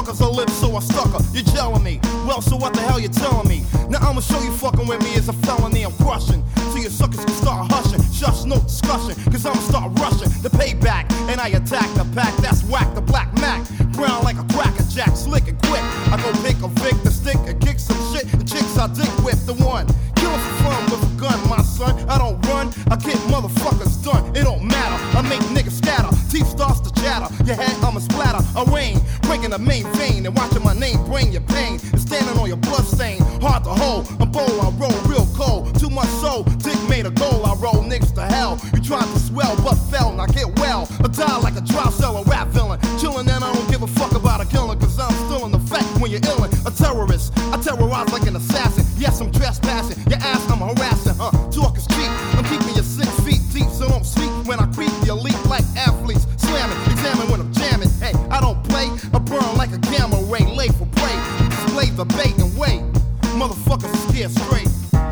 suckers her lips, so I stuck her. You're gelling me. Well, so what the hell you telling me? Now I'ma show you fucking with me is a felony. I'm crushing. So your suckers can start hushing. Shush, no discussion. Cause I'ma start rushing the payback. And I attack the pack. That's whack, the black Mac. Brown like a cracker jack, slick and quick. I go pick a Vic, the stick, and kick some shit. The chicks I dick with, the one. Killing for fun with a gun, my son. I don't run, I get motherfuckers done. It don't matter, I make niggas scatter. Teeth starts to chatter, your head I'ma splatter. I rain, breaking the main vein. And watching my name bring your pain. And standing on your blood stain, hard to hold. I'm bold, I roll real cold. Too much soul, dick made a goal. I roll niggas to hell. You tried to swell, but fell, and I get well. I die like a dry cellar rap villain. Chillin' and I don't give a fuck about a killing. Cause I'm still in effect when you're illin'. A terrorist, I terrorize like an assassin. Yes, I'm trespassing, your ass I'm harassing, talk is cheap, I'm keeping you 6 feet deep. So don't speak when I creep the elite like athletes. Slamming, examine when I'm jamming. Hey, I don't play, I burn like a gamma ray. Lay for prey, display the bait and wait. Motherfuckers are scared straight.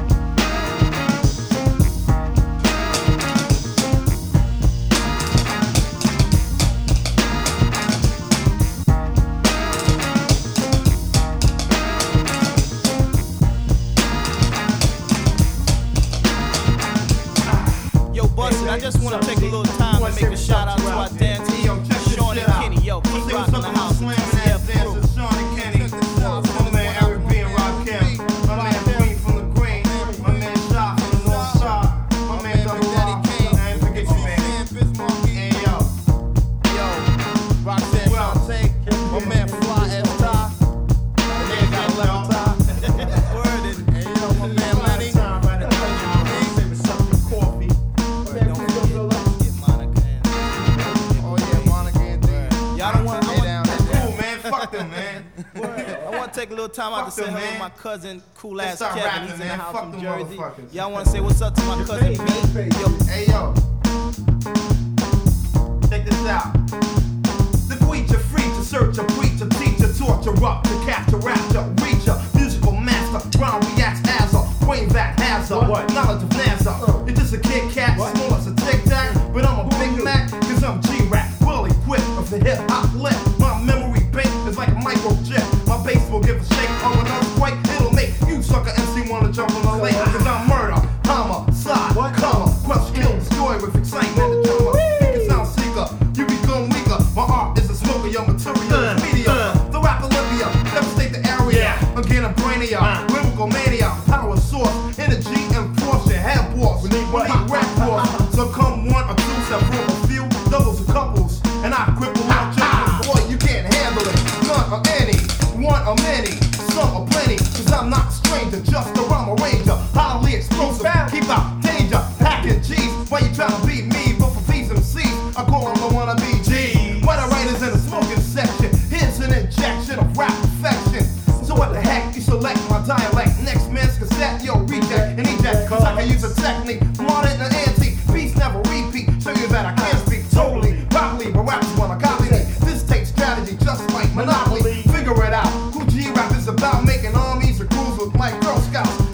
I just want to take a little time to make a shout out to our dance team, Sean and Kenny. Yo, keep rocking the house. Sean and Kenny. My man Eric B and Rakim. My man Queen from the Green. My man Shot from the North Side. My man Double R. I ain't forget you, man. And yo, Roxanne Shante, my man Fly S. Ty. My man got left tie. Word. Hey, yo, my man Lenny. I want to take a little time out to say hello to my cousin, cool ass Kevin. Rapping, he's in the man. house Fuck from them Jersey. motherfuckers. Y'all want to say what's up to my cousin B? Yo, hey yo, check this out. The preacher, free to search a preacher, teacher, torture up to capture, rapture, reach a musical master. Ground reacts as a brain that has a knowledge of NASA. It's just a Kit Kat, small as a Tic Tac, but I'm a Big Mac, cause I'm G-Rap, well equipped of the hip hop lip. My memory bank is like a microchip. My bass will give a shake of an earthquake. It'll make you sucker MC wanna jump on the lake. Cause I'm murder, homicide, comma, crush, kill, destroy with excitement and drama. Think it sound seeker, you become weaker. My art is a smoker, your material is media. The rap Olivia, devastate the area. Again, a brainiac, lyrical mania, power source, energy and force. Your head boss, we need rap force. So come one or two, several, a few, doubles or couples, and I cripple out judgment. Boy, you can't handle it. None or any, one or many, some or plenty. Cause I'm not a stranger, just a rhyme arranger. Highly explosive, keep out danger. Packing G's, why you tryna beat me? But for V's and C's, I call them the wannabe G. Why the writers in the smoking section? Here's an injection of rap perfection. So what the heck, you select my dialect. Next man's cassette, yo, reject and eject. Cause I can use a technique, modern and antique. Beats never repeat, show you that I can speak totally, properly. But rappers wanna copy me. This takes strategy, just like Monopoly. Figure it out, who G-Rap is about, making armies or crews look like Girl Scouts.